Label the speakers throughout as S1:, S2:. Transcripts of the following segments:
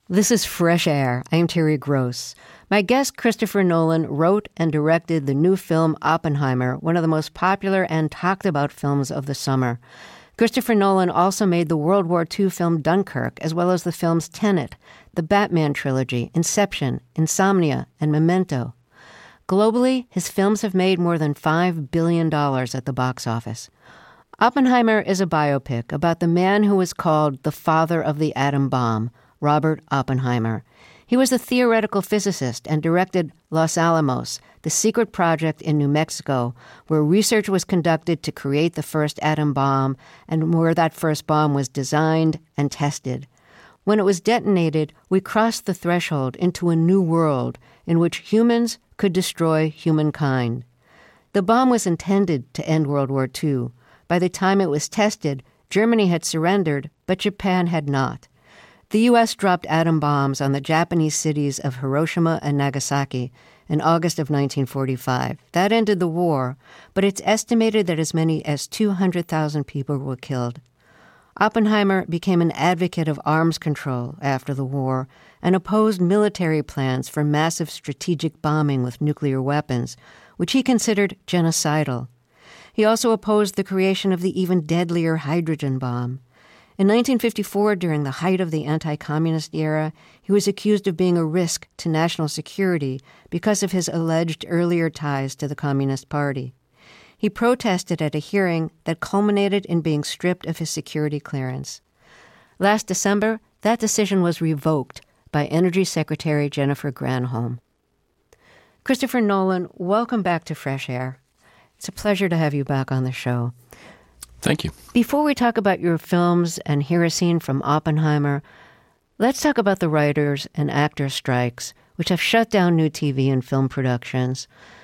S1: This is Fresh Air. I am Terry Gross. My guest, Christopher Nolan, wrote and directed the new film Oppenheimer, one of the most popular and talked about films of the summer. Christopher Nolan also made the World War II film Dunkirk, as well as the films Tenet, the Batman trilogy, Inception, Insomnia, and Memento. Globally, his films have made more than $5 billion at the box office. Oppenheimer is a biopic about the man who was called the father of the atom bomb, Robert Oppenheimer. He was a theoretical physicist and directed Los Alamos, the secret project in New Mexico, where research was conducted to create the first atom bomb and where that first bomb was designed and tested. When it was detonated, we crossed the threshold into a new world in which humans could destroy humankind. The bomb was intended to end World War II. By the time it was tested, Germany had surrendered, but Japan had not. The U.S. dropped atom bombs on the Japanese cities of Hiroshima and Nagasaki in August of 1945. That ended the war, but it's estimated that as many as 200,000 people were killed. Oppenheimer became an advocate of arms control after the war and opposed military plans for massive strategic bombing with nuclear weapons, which he considered genocidal. He also opposed the creation of the even deadlier hydrogen bomb. In 1954, during the height of the anti-communist era, he was accused of being a risk to national security because of his alleged earlier ties to the Communist Party. He protested at a hearing that culminated in being stripped of his security clearance. Last December, that decision was revoked by Energy Secretary Jennifer Granholm. Christopher Nolan, welcome back to Fresh Air. It's a pleasure to have you back on the show.
S2: Thank you.
S1: Before we talk about your films and hear a scene from Oppenheimer, let's talk about the writers and actors' strikes, which have shut down new TV and film productions.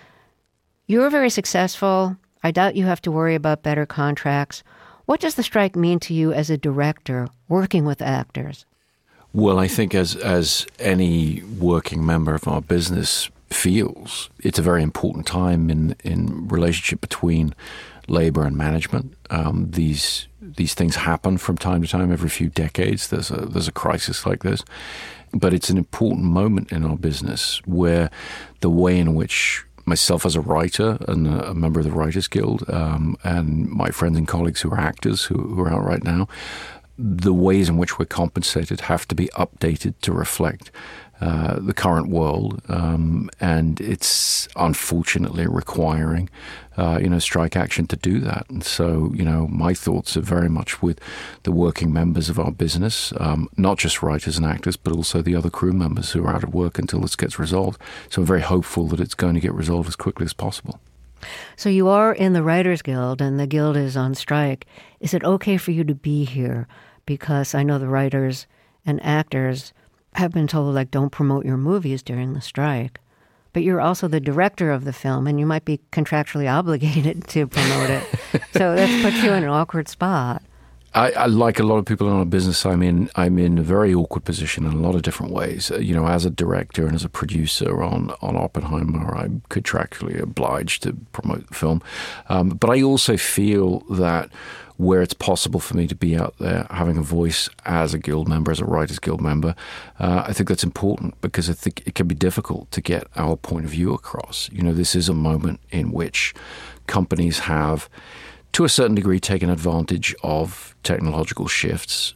S1: You're very successful. I doubt you have to worry about better contracts. What does the strike mean to you as a director working with actors?
S2: Well, I think as any working member of our business feels, it's a very important time in relationship between labor and management. These things happen from time to time. Every few decades, there's a crisis like this. But it's an important moment in our business where the way in which myself as a writer and a member of the Writers Guild, and my friends and colleagues who are actors who are out right now, the ways in which we're compensated have to be updated to reflect the current world, and it's unfortunately requiring, strike action to do that. And so, my thoughts are very much with the working members of our business, not just writers and actors, but also the other crew members who are out of work until this gets resolved. So I'm very hopeful that it's going to get resolved as quickly as possible.
S1: So you are in the Writers Guild, and the Guild is on strike. Is it okay for you to be here? Because I know the writers and actors have been told, don't promote your movies during the strike. But you're also the director of the film, and you might be contractually obligated to promote it. So that puts you in an awkward spot.
S2: I like a lot of people in our business, I'm in a very awkward position in a lot of different ways. As a director and as a producer on Oppenheimer, I'm contractually obliged to promote the film. But I also feel that where it's possible for me to be out there having a voice as a guild member, as a Writers Guild member, I think that's important because I think it can be difficult to get our point of view across. This is a moment in which companies have, to a certain degree, taken advantage of technological shifts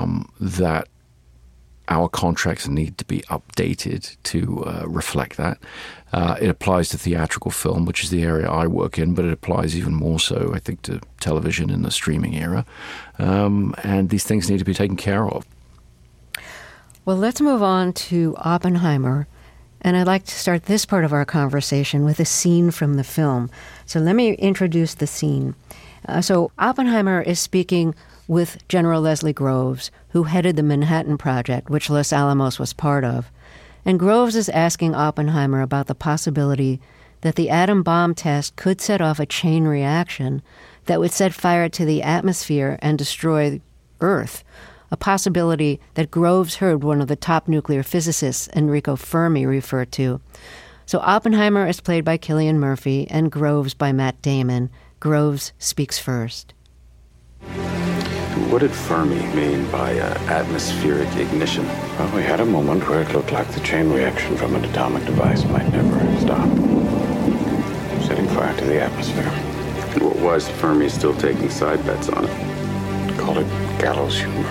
S2: that our contracts need to be updated to reflect that. It applies to theatrical film, which is the area I work in, but it applies even more so, I think, to television in the streaming era. And these things need to be taken care of.
S1: Well, let's move on to Oppenheimer. And I'd like to start this part of our conversation with a scene from the film. So let me introduce the scene. So Oppenheimer is speaking with General Leslie Groves, who headed the Manhattan Project, which Los Alamos was part of. And Groves is asking Oppenheimer about the possibility that the atom bomb test could set off a chain reaction that would set fire to the atmosphere and destroy Earth, a possibility that Groves heard one of the top nuclear physicists, Enrico Fermi, refer to. So Oppenheimer is played by Cillian Murphy and Groves by Matt Damon. Groves speaks first.
S3: What did Fermi mean by atmospheric ignition?
S4: Well, we had a moment where it looked like the chain reaction from an atomic device might never stop. Setting fire to the atmosphere.
S3: And why is Fermi still taking side bets on it?
S4: Call it gallows humor.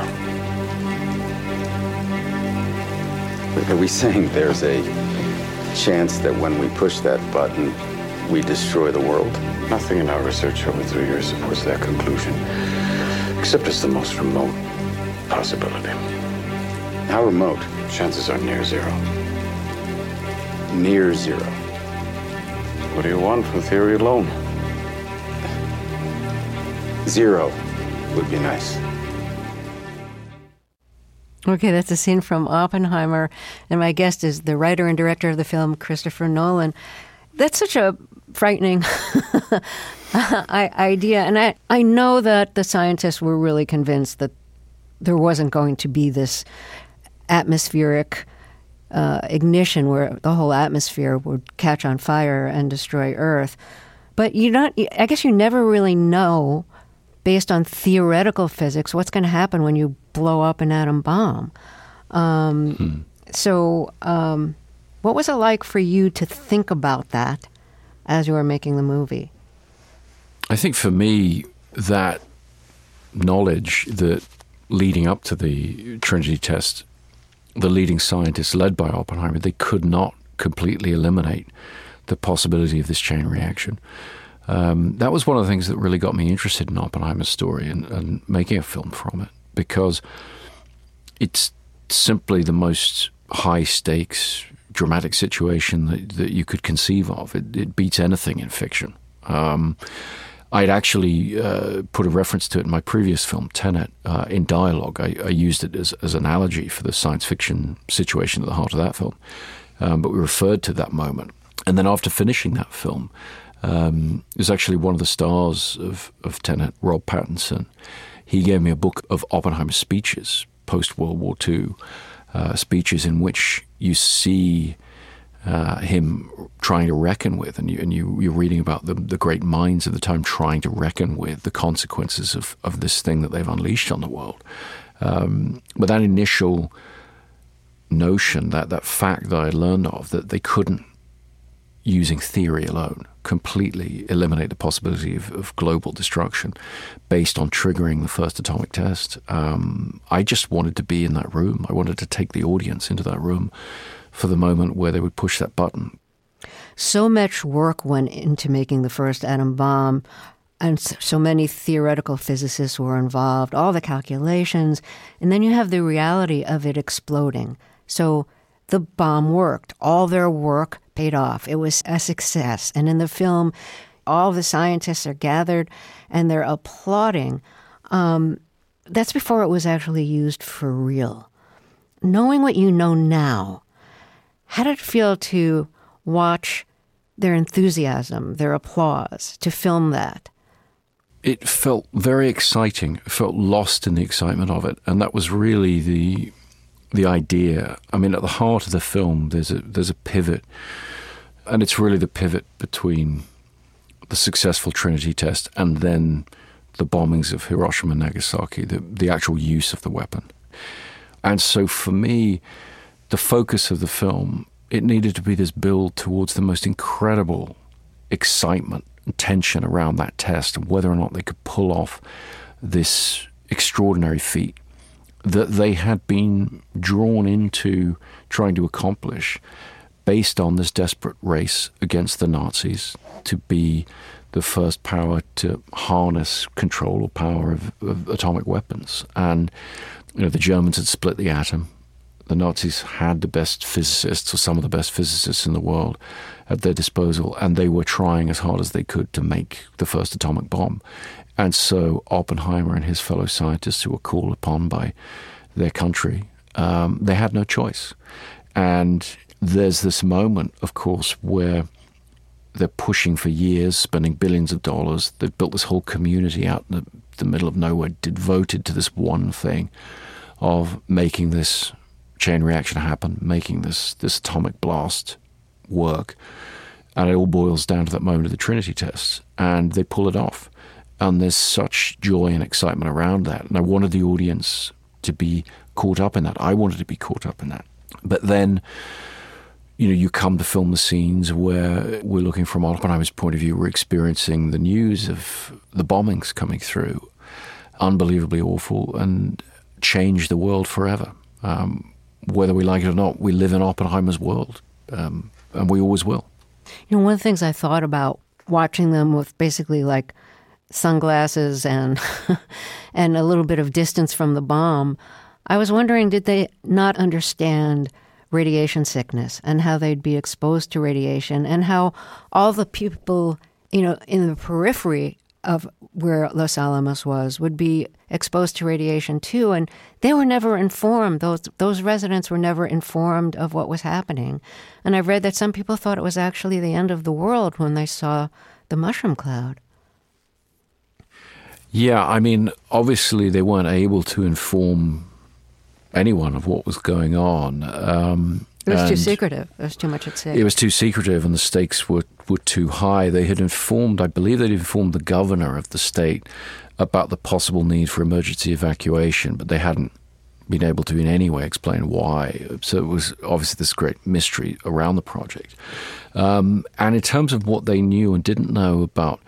S3: Are we saying there's a chance that when we push that button, we destroy the world?
S4: Nothing in our research over 3 years supports that conclusion, except it's the most remote possibility.
S3: How remote?
S4: Chances are near zero.
S3: Near zero.
S4: What do you want from theory alone?
S3: Zero would be nice.
S1: Okay, that's a scene from Oppenheimer, and my guest is the writer and director of the film, Christopher Nolan. That's such a frightening idea, and I know that the scientists were really convinced that there wasn't going to be this atmospheric ignition where the whole atmosphere would catch on fire and destroy Earth. But I guess you never really know, based on theoretical physics, what's going to happen when you blow up an atom bomb. So what was it like for you to think about that as you were making the movie?
S2: I think for me, that knowledge that leading up to the Trinity test, the leading scientists led by Oppenheimer, they could not completely eliminate the possibility of this chain reaction. That was one of the things that really got me interested in Oppenheimer's story and making a film from it, because it's simply the most high-stakes, dramatic situation that you could conceive of. It beats anything in fiction. I'd actually put a reference to it in my previous film, Tenet, in dialogue. I used it as an analogy for the science fiction situation at the heart of that film. But we referred to that moment. And then after finishing that film, it was actually one of the stars of Tenet, Rob Pattinson. He gave me a book of Oppenheimer's speeches, post-World War II, speeches in which you see him trying to reckon with, and you're reading about the great minds of the time trying to reckon with the consequences of this thing that they've unleashed on the world. But that initial notion, that fact that I learned of, that they couldn't, using theory alone, completely eliminate the possibility of global destruction based on triggering the first atomic test. I just wanted to be in that room. I wanted to take the audience into that room for the moment where they would push that button.
S1: So much work went into making the first atom bomb, and so many theoretical physicists were involved, all the calculations, and then you have the reality of it exploding. So the bomb worked. All their work paid off. It was a success. And in the film, all the scientists are gathered and they're applauding. That's before it was actually used for real. Knowing what you know now, how did it feel to watch their enthusiasm, their applause, to film that?
S2: It felt very exciting. It felt lost in the excitement of it. And that was really the idea. I mean, at the heart of the film, there's a pivot, and it's really the pivot between the successful Trinity test and then the bombings of Hiroshima and Nagasaki, the actual use of the weapon. And so for me, the focus of the film, it needed to be this build towards the most incredible excitement and tension around that test and whether or not they could pull off this extraordinary feat that they had been drawn into trying to accomplish based on this desperate race against the Nazis to be the first power to harness control or power of atomic weapons. And the Germans had split the atom. The Nazis had the best physicists, or some of the best physicists in the world, at their disposal, and they were trying as hard as they could to make the first atomic bomb. And so Oppenheimer and his fellow scientists, who were called upon by their country, they had no choice. And there's this moment, of course, where they're pushing for years, spending billions of dollars. They've built this whole community out in the middle of nowhere, devoted to this one thing of making this chain reaction happen, making this atomic blast work. And it all boils down to that moment of the Trinity test. And they pull it off. And there's such joy and excitement around that. And I wanted the audience to be caught up in that. I wanted to be caught up in that. But then, you come to film the scenes where we're looking from Oppenheimer's point of view. We're experiencing the news of the bombings coming through. Unbelievably awful and change the world forever. Whether we like it or not, we live in Oppenheimer's world. And we always will.
S1: One of the things I thought about watching them with basically like sunglasses and and a little bit of distance from the bomb, I was wondering, did they not understand radiation sickness and how they'd be exposed to radiation and how all the people, in the periphery of where Los Alamos was would be exposed to radiation too, and they were never informed. Those residents were never informed of what was happening. And I've read that some people thought it was actually the end of the world when they saw the mushroom cloud.
S2: Yeah, I mean, obviously they weren't able to inform anyone of what was going on.
S1: It was too secretive. There was too much at stake.
S2: It was too secretive, and the stakes were too high. They had I believe they'd informed the governor of the state about the possible need for emergency evacuation, but they hadn't been able to in any way explain why. So it was obviously this great mystery around the project. And in terms of what they knew and didn't know about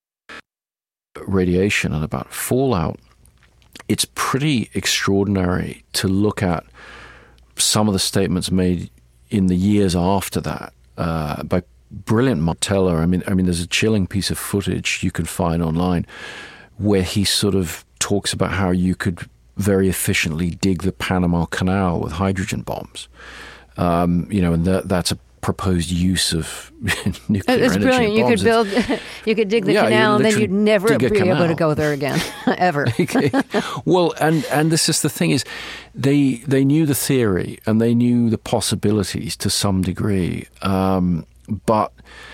S2: radiation and about fallout, it's pretty extraordinary to look at some of the statements made in the years after that by brilliant Martella. I mean, there's a chilling piece of footage you can find online where he sort of talks about how you could very efficiently dig the Panama Canal with hydrogen bombs. And that's a proposed use of nuclear energy.
S1: It's brilliant. You could dig the canal and then you'd never be able to go there again, ever.
S2: Okay. Well, and this is the thing is, they knew the theory and they knew the possibilities to some degree. But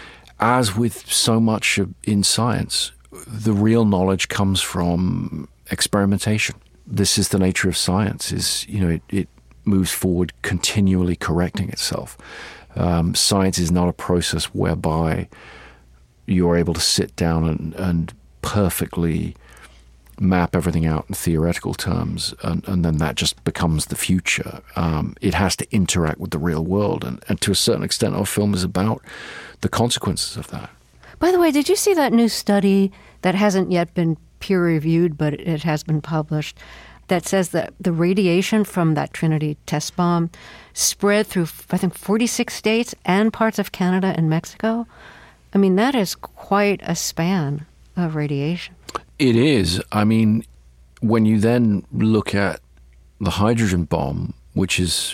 S2: as with so much in science, the real knowledge comes from experimentation. This is the nature of science, it moves forward continually correcting itself. Science is not a process whereby you're able to sit down and perfectly map everything out in theoretical terms, and then that just becomes the future. It has to interact with the real world, and to a certain extent our film is about the consequences of that.
S1: By the way, did you see that new study that hasn't yet been peer-reviewed, but it has been published, that says that the radiation from that Trinity test bomb spread through, I think, 46 states and parts of Canada and Mexico? I mean, that is quite a span of radiation.
S2: It is. I mean, when you then look at the hydrogen bomb, which is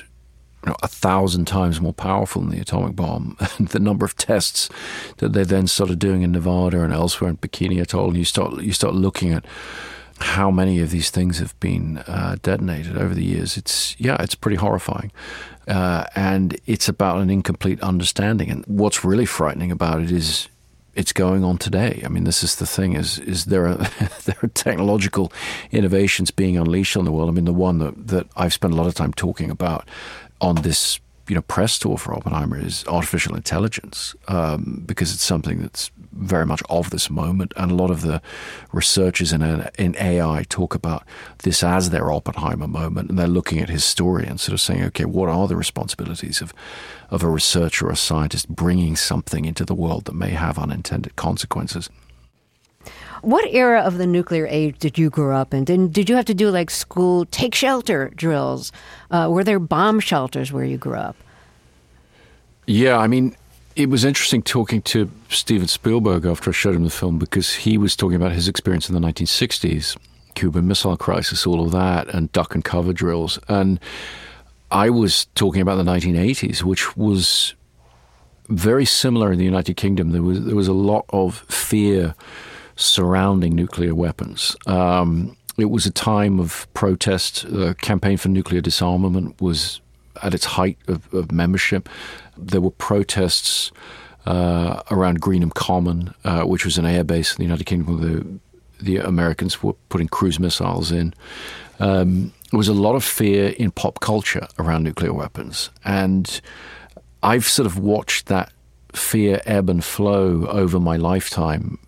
S2: 1,000 times more powerful than the atomic bomb, and the number of tests that they then started doing in Nevada and elsewhere in Bikini Atoll, and you start looking at how many of these things have been detonated over the years. It's pretty horrifying. And it's about an incomplete understanding. And what's really frightening about it is it's going on today. I mean, this is the thing, is there are technological innovations being unleashed on the world. I mean, the one that I've spent a lot of time talking about on this press tour for Oppenheimer is artificial intelligence, because it's something that's very much of this moment, and a lot of the researchers in AI talk about this as their Oppenheimer moment, and they're looking at his story and sort of saying, okay, what are the responsibilities of a researcher or a scientist bringing something into the world that may have unintended consequences?
S1: What era of the nuclear age did you grow up in? Did you have to do like school take shelter drills? Were there bomb shelters where you grew up?
S2: Yeah, I mean, it was interesting talking to Steven Spielberg after I showed him the film, because he was talking about his experience in the 1960s, Cuban Missile Crisis, all of that, and duck and cover drills. And I was talking about the 1980s, which was very similar in the United Kingdom. There was a lot of fear surrounding nuclear weapons. It was a time of protest. The campaign for nuclear disarmament was at its height of membership. There were protests around Greenham Common, which was an air base in the United Kingdom where the Americans were putting cruise missiles in. There was a lot of fear in pop culture around nuclear weapons. And I've sort of watched that fear ebb and flow over my lifetime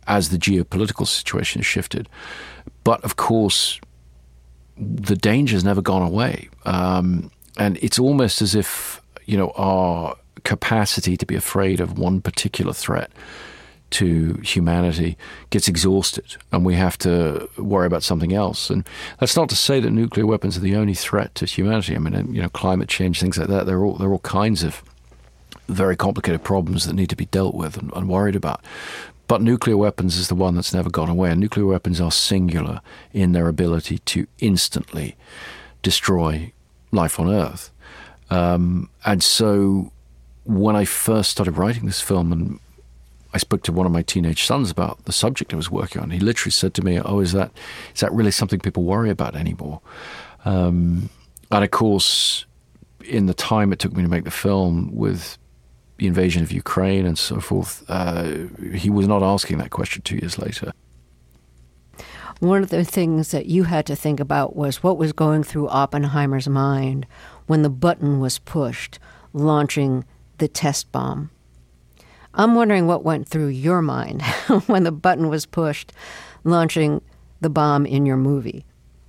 S2: as the geopolitical situation has shifted. But of course, the danger's never gone away. And it's almost as if, our capacity to be afraid of one particular threat to humanity gets exhausted, and we have to worry about something else. And that's not to say that nuclear weapons are the only threat to humanity. I mean, climate change, things like that, there are all kinds of very complicated problems that need to be dealt with and worried about. But nuclear weapons is the one that's never gone away. And nuclear weapons are singular in their ability to instantly destroy life on Earth. And so when I first started writing this film, and I spoke to one of my teenage sons about the subject I was working on, he literally said to me, "Oh, is that really something people worry about anymore?" And of course, in the time it took me to make the film, with the invasion of Ukraine and so forth, he was not asking that question 2 years later.
S1: One of the things that you had to think about was what was going through Oppenheimer's mind when the button was pushed, launching the test bomb. I'm wondering what went through your mind when the button was pushed, launching the bomb in your movie.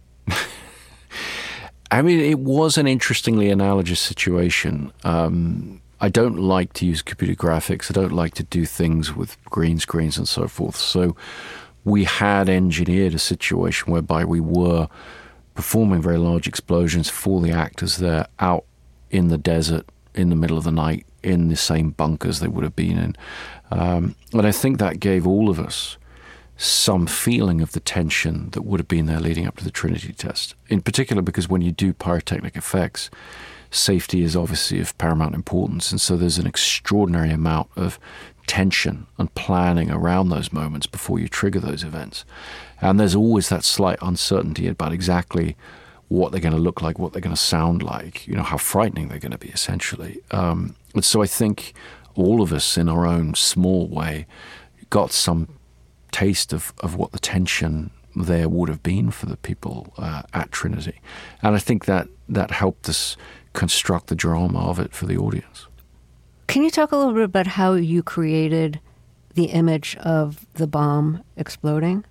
S2: I mean, it was an interestingly analogous situation. I don't like to use computer graphics. I don't like to do things with green screens and so forth. So we had engineered a situation whereby we were performing very large explosions for the actors there out in the desert in the middle of the night in the same bunkers they would have been in. And I think that gave all of us some feeling of the tension that would have been there leading up to the Trinity test. In particular, because when you do pyrotechnic effects, safety is obviously of paramount importance. And so there's an extraordinary amount of tension and planning around those moments before you trigger those events. And there's always that slight uncertainty about exactly what they're going to look like, what they're going to sound like, how frightening they're going to be, essentially. And so I think all of us, in our own small way, got some taste of what the tension there would have been for the people at Trinity. And I think that helped us construct the drama of it for the audience.
S1: Can you talk a little bit about how you created the image of the bomb exploding?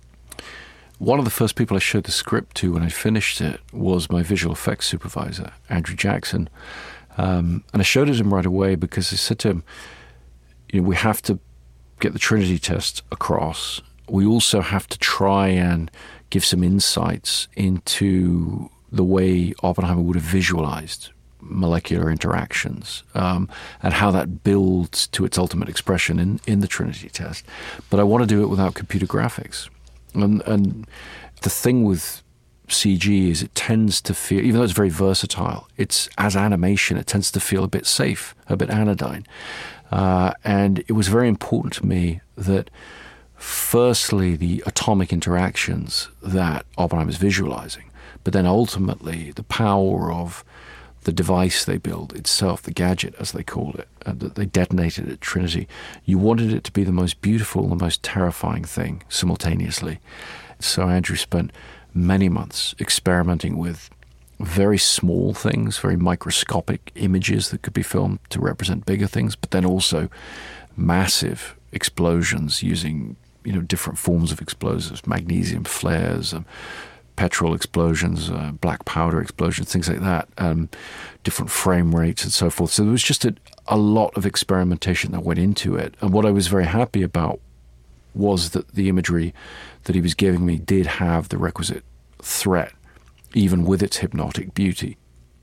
S2: One of the first people I showed the script to when I finished it was my visual effects supervisor, Andrew Jackson. And I showed it to him right away because I said to him, we have to get the Trinity test across. We also have to try and give some insights into the way Oppenheimer would have visualized molecular interactions and how that builds to its ultimate expression in the Trinity test. But I want to do it without computer graphics. And the thing with CG is it tends to feel, even though it's very versatile, it's as animation, it tends to feel a bit safe, a bit anodyne. And it was very important to me that, firstly, the atomic interactions that Oppenheimer's visualizing, but then ultimately the power of the device they build itself, the gadget, as they called it, that they detonated at Trinity. You wanted it to be the most beautiful, the most terrifying thing simultaneously. So Andrew spent many months experimenting with very small things, very microscopic images that could be filmed to represent bigger things, but then also massive explosions using, different forms of explosives, magnesium flares, petrol explosions, black powder explosions, things like that, different frame rates and so forth. So there was just a lot of experimentation that went into it. And what I was very happy about was that the imagery that he was giving me did have the requisite threat, even with its hypnotic beauty.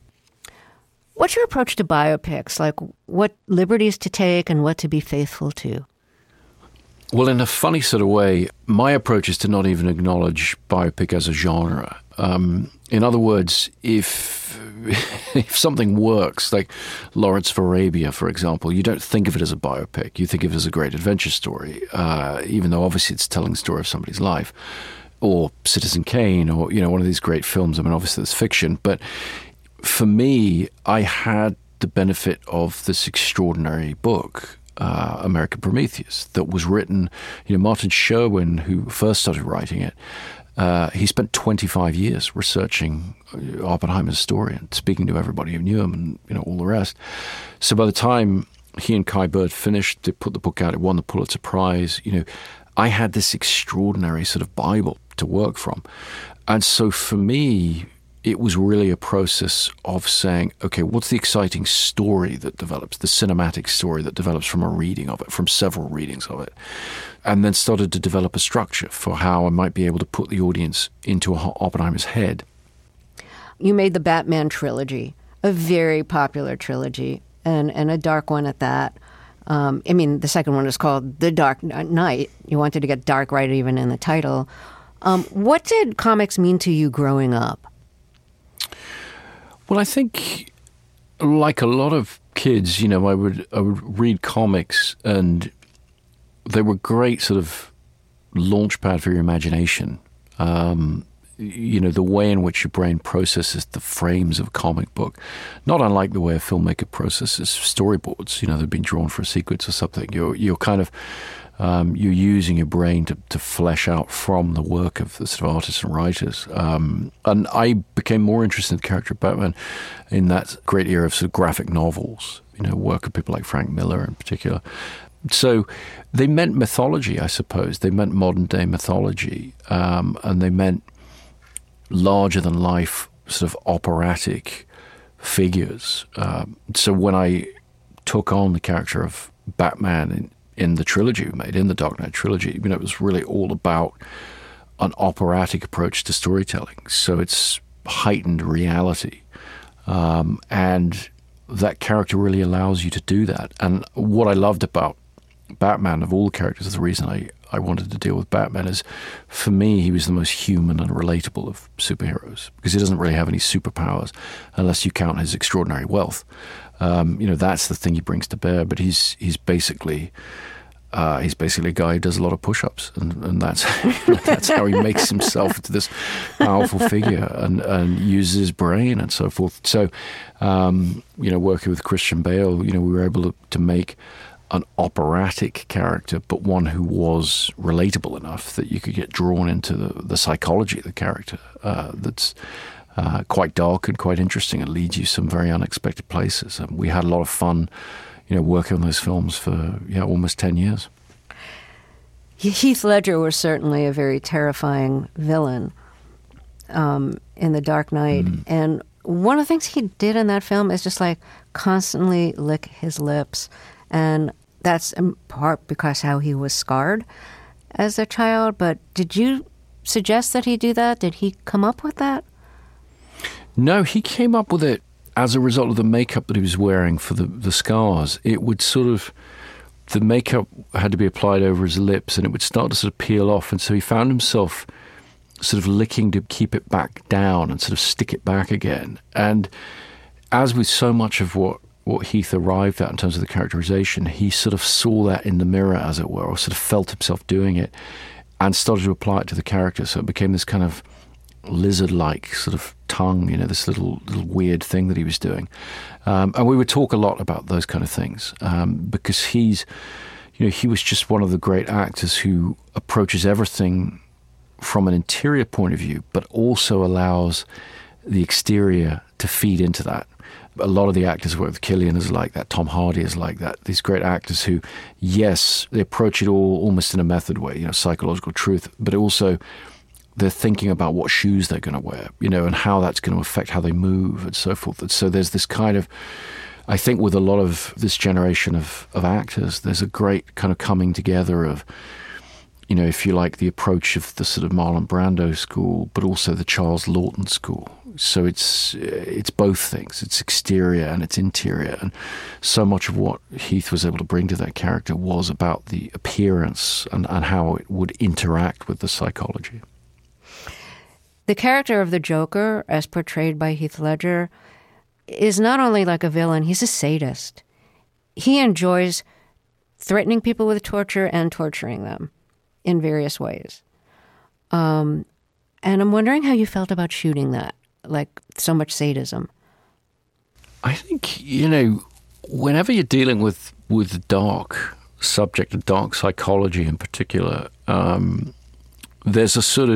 S1: What's your approach to biopics? Like, what liberties to take and what to be faithful to?
S2: Well, in a funny sort of way, my approach is to not even acknowledge biopic as a genre. In other words, if something works, like Lawrence of Arabia, for example, you don't think of it as a biopic. You think of it as a great adventure story, even though obviously it's telling the story of somebody's life. Or Citizen Kane, or, one of these great films. I mean, obviously it's fiction. But for me, I had the benefit of this extraordinary book, American Prometheus, that was written, Martin Sherwin, who first started writing it, he spent 25 years researching Oppenheimer's story and speaking to everybody who knew him and, all the rest. So by the time he and Kai Bird finished, they put the book out, it won the Pulitzer Prize, I had this extraordinary sort of Bible to work from. And so for me, it was really a process of saying, okay, what's the exciting story that develops, the cinematic story that develops from a reading of it, from several readings of it, and then started to develop a structure for how I might be able to put the audience into Oppenheimer's head.
S1: You made the Batman trilogy, a very popular trilogy, and a dark one at that. I mean, the second one is called The Dark Knight. You wanted to get dark right even in the title. What did comics mean to you growing up?
S2: Well, I think, like a lot of kids, you know, I would read comics, and they were great sort of launchpad for your imagination. You know, the way in which your brain processes the frames of a comic book, not unlike the way a filmmaker processes storyboards, you know, they've been drawn for a sequence or something. You're kind of, you're using your brain to flesh out from the work of the sort of artists and writers. And I became more interested in the character of Batman in that great era of sort of graphic novels, you know, work of people like Frank Miller in particular. So they meant mythology, I suppose. They meant modern day mythology, and they meant larger-than-life sort of operatic figures. So when I took on the character of Batman in the trilogy we made, in the Dark Knight trilogy, you know, it was really all about an operatic approach to storytelling. So it's heightened reality. And that character really allows you to do that. And what I loved about Batman, of all the characters, the reason I wanted to deal with Batman is, for me, he was the most human and relatable of superheroes, because he doesn't really have any superpowers unless you count his extraordinary wealth. You know, that's the thing he brings to bear. But he's basically a guy who does a lot of push-ups, and that's that's how he makes himself into this powerful figure and uses his brain and so forth. So, you know, working with Christian Bale, you know, we were able to make an operatic character, but one who was relatable enough that you could get drawn into the psychology of the character. That's quite dark and quite interesting, and leads you some very unexpected places. And we had a lot of fun, you know, working on those films for almost 10 years.
S1: Heath Ledger was certainly a very terrifying villain in The Dark Knight. And one of the things he did in that film is just like constantly lick his lips. And that's in part because how he was scarred as a child. But did you suggest that he do that? Did he come up with that?
S2: No, he came up with it as a result of the makeup that he was wearing for the scars. It would sort of, the makeup had to be applied over his lips, and it would start to sort of peel off. And so he found himself sort of licking to keep it back down and sort of stick it back again. And as with so much of what Heath arrived at in terms of the characterization, he sort of saw that in the mirror, as it were, or sort of felt himself doing it and started to apply it to the character. So it became this kind of lizard-like sort of tongue, you know, this little weird thing that he was doing. And we would talk a lot about those kind of things because he's, you know, he was just one of the great actors who approaches everything from an interior point of view, but also allows the exterior to feed into that. A lot of the actors who work with Cillian is like that. Tom Hardy is like that. These great actors who, yes, they approach it all almost in a method way, you know, psychological truth, but also they're thinking about what shoes they're going to wear, you know, and how that's going to affect how they move and so forth. And so there's this kind of, I think with a lot of this generation of actors, there's a great kind of coming together of, you know, if you like, the approach of the sort of Marlon Brando school, but also the Charles Laughton school. So it's both things. It's exterior and it's interior. And so much of what Heath was able to bring to that character was about the appearance and how it would interact with the psychology.
S1: The character of the Joker, as portrayed by Heath Ledger, is not only like a villain, he's a sadist. He enjoys threatening people with torture and torturing them in various ways. And I'm wondering how you felt about shooting that, like so much sadism.
S2: I think, you know, whenever you're dealing with dark subject and dark psychology in particular, there's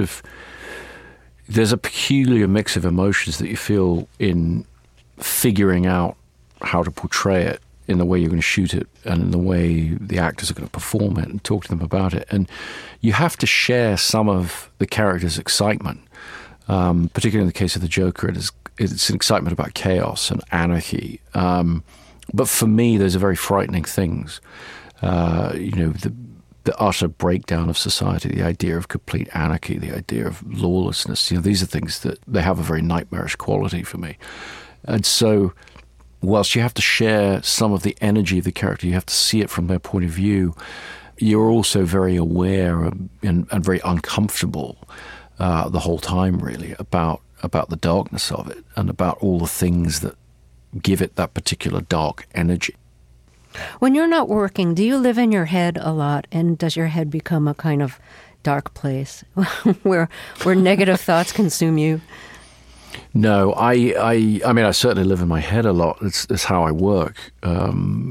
S2: a peculiar mix of emotions that you feel in figuring out how to portray it. in the way you're going to shoot it and in the way the actors are going to perform it and talk to them about it. And you have to share some of the character's excitement, particularly in the case of the Joker. It's an excitement about chaos and anarchy. But for me, those are very frightening things. The utter breakdown of society, the idea of complete anarchy, the idea of lawlessness. These are things that they have a very nightmarish quality for me. And so, whilst you have to share some of the energy of the character, you have to see it from their point of view, you're also very aware and very uncomfortable the whole time, really, about the darkness of it and about all the things that give it that particular dark energy.
S1: When you're not working, do you live in your head a lot, and does your head become a kind of dark place where negative thoughts consume you?
S2: No, I mean, I certainly live in my head a lot. It's how I work. I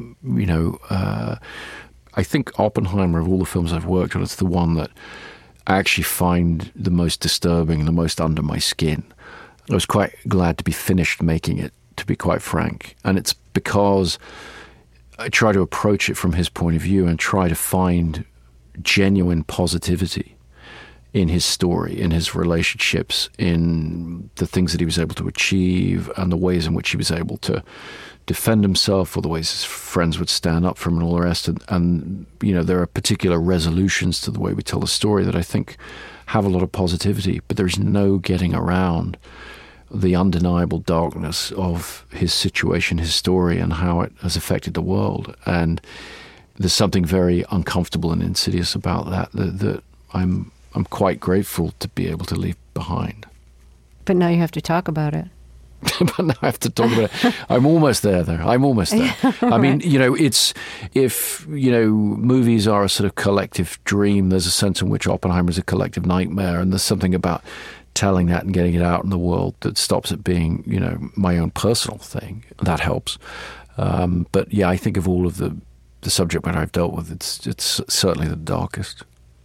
S2: think Oppenheimer, of all the films I've worked on, it's the one that I actually find the most disturbing and the most under my skin. I was quite glad to be finished making it, to be quite frank. And it's because I try to approach it from his point of view and try to find genuine positivity in his story, in his relationships, in the things that he was able to achieve and the ways in which he was able to defend himself, or the ways his friends would stand up for him and all the rest. And there are particular resolutions to the way we tell the story that I think have a lot of positivity, but there's no getting around the undeniable darkness of his situation, his story, and how it has affected the world. And there's something very uncomfortable and insidious about that I'm quite grateful to be able to leave behind.
S1: But now you have to talk about it.
S2: But now I have to talk about it. I'm almost there, though. I'm almost there. I mean, if movies are a sort of collective dream, there's a sense in which Oppenheimer is a collective nightmare, and there's something about telling that and getting it out in the world that stops it being, my own personal thing. That helps. But yeah, I think of all of the subject matter I've dealt with, it's certainly the darkest.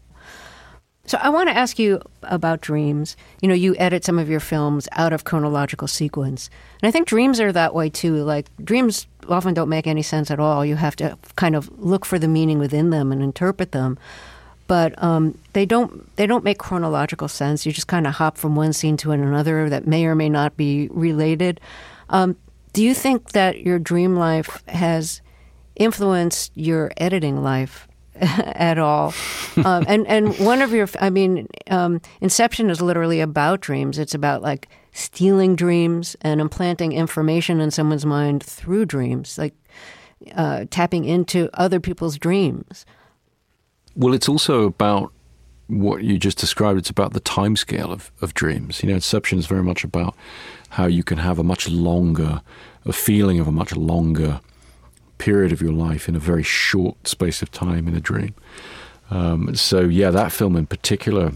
S1: So I want to ask you about dreams. You edit some of your films out of chronological sequence. And I think dreams are that way too. Like, dreams often don't make any sense at all. You have to kind of look for the meaning within them and interpret them. But they don't make chronological sense. You just kind of hop from one scene to another that may or may not be related. Do you think that your dream life has influenced your editing life at all? And one of your, Inception is literally about dreams. It's about like stealing dreams and implanting information in someone's mind through dreams, like tapping into other people's dreams.
S2: Well, it's also about what you just described. It's about the timescale of dreams. Inception is very much about how you can have a feeling of a much longer period of your life in a very short space of time in a dream. So yeah, that film in particular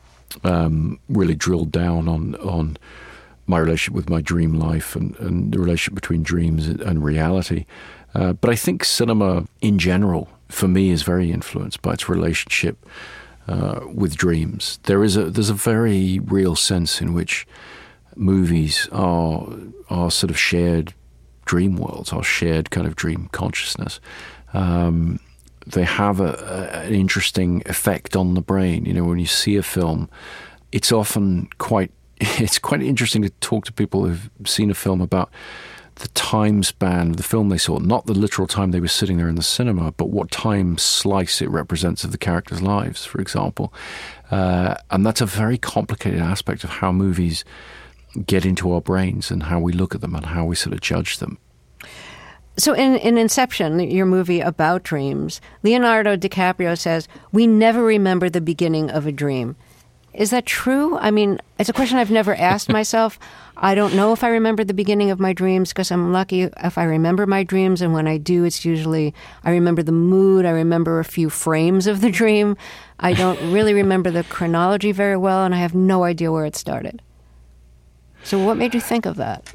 S2: really drilled down on my relationship with my dream life and the relationship between dreams and reality. But I think cinema in general, for me, is very influenced by its relationship with dreams. There's a very real sense in which movies are sort of shared dream worlds, our shared kind of dream consciousness. They have an interesting effect on the brain. When you see a film, it's often quite interesting to talk to people who've seen a film about the time span of the film they saw, not the literal time they were sitting there in the cinema, but what time slice it represents of the characters' lives, for example. And that's a very complicated aspect of how movies get into our brains and how we look at them and how we sort of judge them.
S1: So in Inception, your movie about dreams, Leonardo DiCaprio says, "We never remember the beginning of a dream." Is that true? I mean, it's a question I've never asked myself. I don't know if I remember the beginning of my dreams, because I'm lucky if I remember my dreams. And when I do, it's usually, I remember the mood. I remember a few frames of the dream. I don't really remember the chronology very well, and I have no idea where it started. So what made you think of that?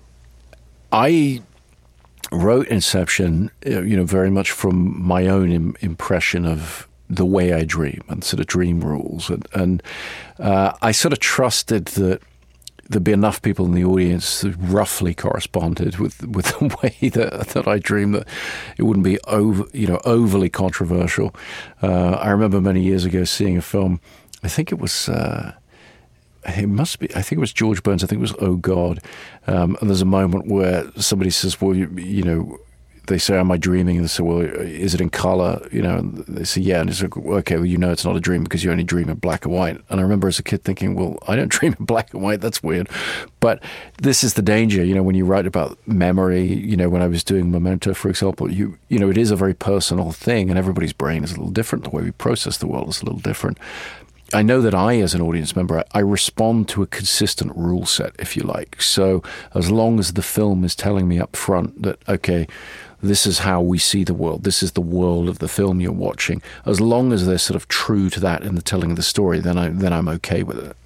S1: I
S2: wrote Inception, very much from my own impression of the way I dream and sort of dream rules. And I sort of trusted that there'd be enough people in the audience that roughly corresponded with the way that I dreamed, that it wouldn't be overly controversial. I remember many years ago seeing a film. I think it was. I think it was George Burns. I think it was Oh God. And there's a moment where somebody says, "Well, they say, am I dreaming?" And they say, "Well, is it in color?" And they say, "Yeah." And it's like, okay, well, it's not a dream because you only dream in black and white. And I remember as a kid thinking, well, I don't dream in black and white. That's weird. But this is the danger, when you write about memory, when I was doing Memento, for example, it is a very personal thing, and everybody's brain is a little different. The way we process the world is a little different. I know that I, as an audience member, I respond to a consistent rule set, if you like. So as long as the film is telling me up front that, okay, this is how we see the world, this is the world of the film you're watching, as long as they're sort of true to that in the telling of the story, then I'm okay with it.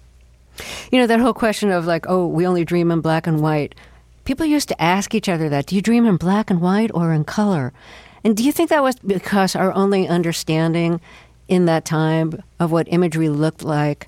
S1: That whole question of like, oh, we only dream in black and white. People used to ask each other that. Do you dream in black and white or in color? And do you think that was because our only understanding in that time of what imagery looked like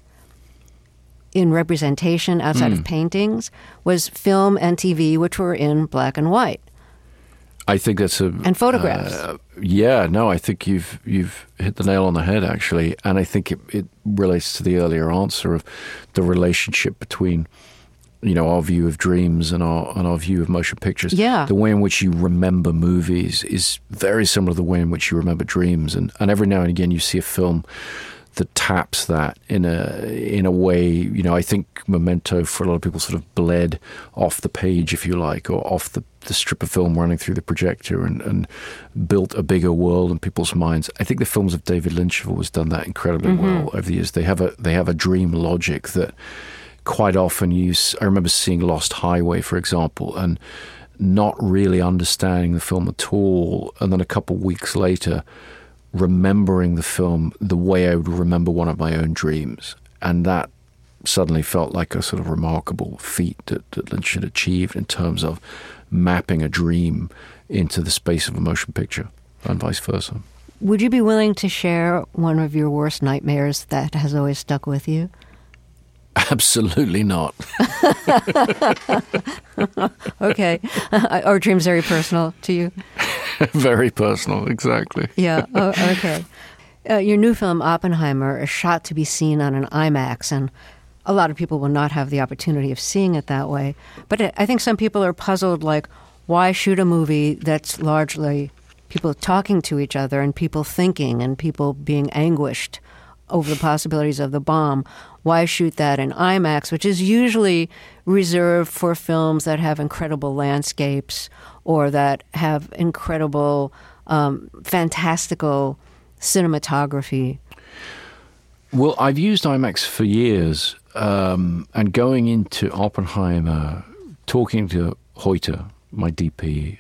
S1: in representation outside of paintings was film and TV, which were in black and white?
S2: I think that's
S1: and photographs.
S2: I think you've hit the nail on the head, actually, and I think it relates to the earlier answer of the relationship between our view of dreams and our view of motion pictures.
S1: Yeah.
S2: The way in which you remember movies is very similar to the way in which you remember dreams. And every now and again you see a film that taps that in a way. I think Memento, for a lot of people, sort of bled off the page, if you like, or off the strip of film running through the projector and built a bigger world in people's minds. I think the films of David Lynch have always done that incredibly well over the years. They have a dream logic that quite often I remember seeing Lost Highway, for example, and not really understanding the film at all, and then a couple of weeks later remembering the film the way I would remember one of my own dreams. And that suddenly felt like a sort of remarkable feat that Lynch had achieved in terms of mapping a dream into the space of a motion picture, and vice versa.
S1: Would you be willing to share one of your worst nightmares that has always stuck with you?
S2: Absolutely not.
S1: Okay. Are dreams very personal to you?
S2: Very personal, exactly.
S1: Yeah, okay. Your new film, Oppenheimer, is shot to be seen on an IMAX, and a lot of people will not have the opportunity of seeing it that way. But I think some people are puzzled, like, why shoot a movie that's largely people talking to each other and people thinking and people being anguished over the possibilities of the bomb? Why shoot that in IMAX, which is usually reserved for films that have incredible landscapes or that have incredible, fantastical cinematography?
S2: Well, I've used IMAX for years, and going into Oppenheimer, talking to Hoyte, my DP,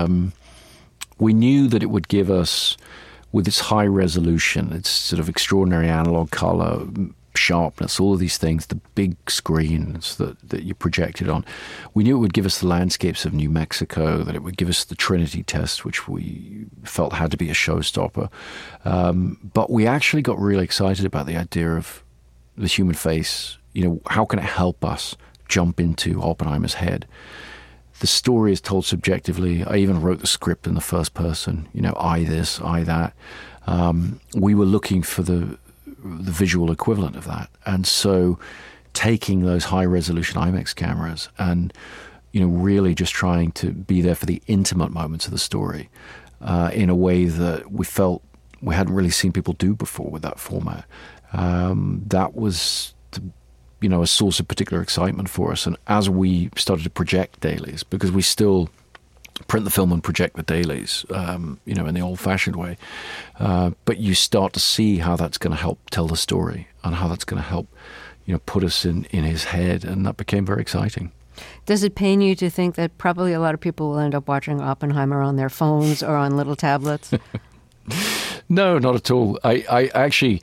S2: we knew that it would give us, with its high resolution, its sort of extraordinary analog color, sharpness, all of these things, the big screens that you projected on, we knew it would give us the landscapes of New Mexico, that it would give us the Trinity test, which we felt had to be a showstopper. But we actually got really excited about the idea of the human face. How can it help us jump into Oppenheimer's head? The story is told subjectively. I even wrote the script in the first person, I this, I that. We were looking for the visual equivalent of that. And so taking those high-resolution IMAX cameras and, really just trying to be there for the intimate moments of the story in a way that we felt we hadn't really seen people do before with that format. That was a source of particular excitement for us. And as we started to project dailies, because we still print the film and project the dailies, in the old-fashioned way, but you start to see how that's going to help tell the story and how that's going to help, put us in his head, and that became very exciting.
S1: Does it pain you to think that probably a lot of people will end up watching Oppenheimer on their phones or on little tablets?
S2: No, not at all. I actually,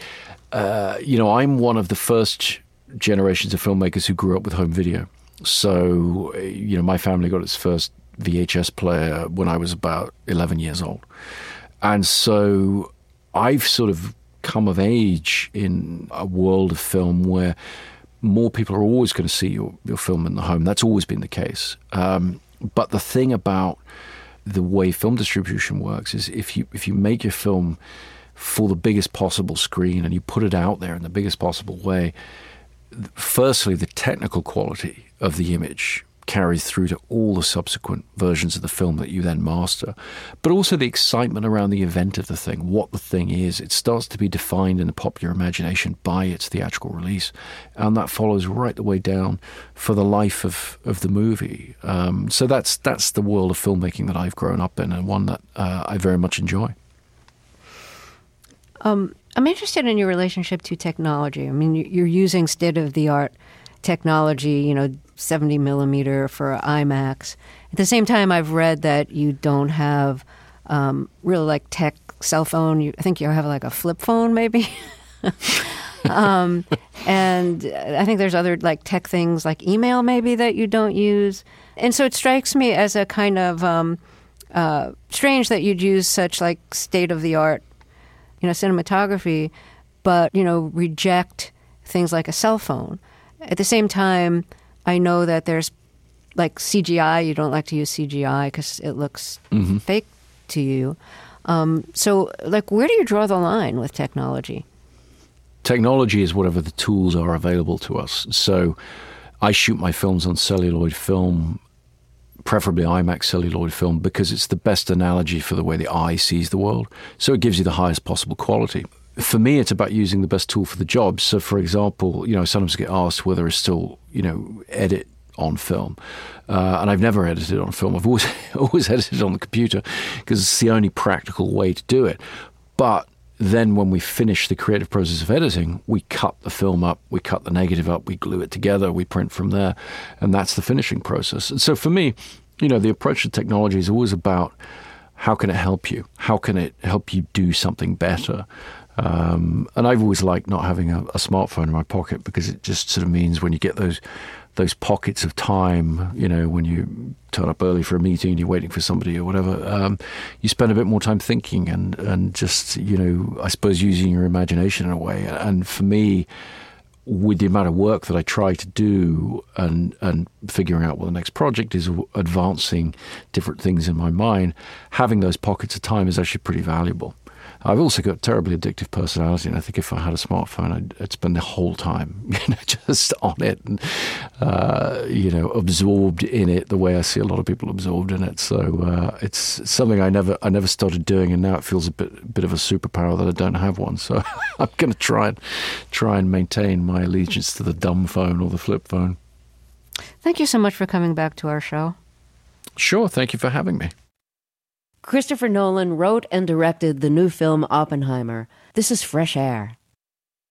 S2: I'm one of the first generations of filmmakers who grew up with home video. So, my family got its first VHS player when I was about 11 years old. And so I've sort of come of age in a world of film where more people are always going to see your film in the home. That's always been the case. But the thing about the way film distribution works is if you make your film for the biggest possible screen and you put it out there in the biggest possible way, firstly, the technical quality of the image carries through to all the subsequent versions of the film that you then master. But also the excitement around the event of the thing, what the thing is. It starts to be defined in the popular imagination by its theatrical release. And that follows right the way down for the life of the movie. So that's the world of filmmaking that I've grown up in, and one that I very much enjoy.
S1: I'm interested in your relationship to technology. I mean, you're using state-of-the-art technology, 70 millimeter for IMAX. At the same time, I've read that you don't have really tech cell phone. I think you have a flip phone, maybe. And I think there's other tech things like email, maybe, that you don't use. And so it strikes me as a kind of strange that you'd use such state-of-the-art, cinematography, but reject things like a cell phone. At the same time, I know that there's CGI. You don't like to use CGI because it looks fake to you. So where do you draw the line with technology?
S2: Technology is whatever the tools are available to us. So I shoot my films on celluloid film, preferably IMAX celluloid film, because it's the best analogy for the way the eye sees the world. So it gives you the highest possible quality. For me, it's about using the best tool for the job. So, for example, sometimes I get asked whether I still, edit on film. And I've never edited on film. I've always edited on the computer because it's the only practical way to do it. But then when we finish the creative process of editing, we cut the film up, we cut the negative up, we glue it together, we print from there. And that's the finishing process. And so for me, the approach to technology is always about how can it help you? How can it help you do something better? And I've always liked not having a smartphone in my pocket because it just sort of means when you get those pockets of time, when you turn up early for a meeting and you're waiting for somebody or whatever, you spend a bit more time thinking and just, I suppose, using your imagination in a way. And for me, with the amount of work that I try to do and figuring out what the next project is, advancing different things in my mind, having those pockets of time is actually pretty valuable. I've also got a terribly addictive personality, and I think if I had a smartphone, I'd spend the whole time, just on it and, absorbed in it the way I see a lot of people absorbed in it. So it's something I never started doing, and now it feels a bit of a superpower that I don't have one. So I'm going to try and maintain my allegiance to the dumb phone or the flip phone.
S1: Thank you so much for coming back to our show.
S2: Sure, thank you for having me.
S1: Christopher Nolan wrote and directed the new film Oppenheimer. This is Fresh Air.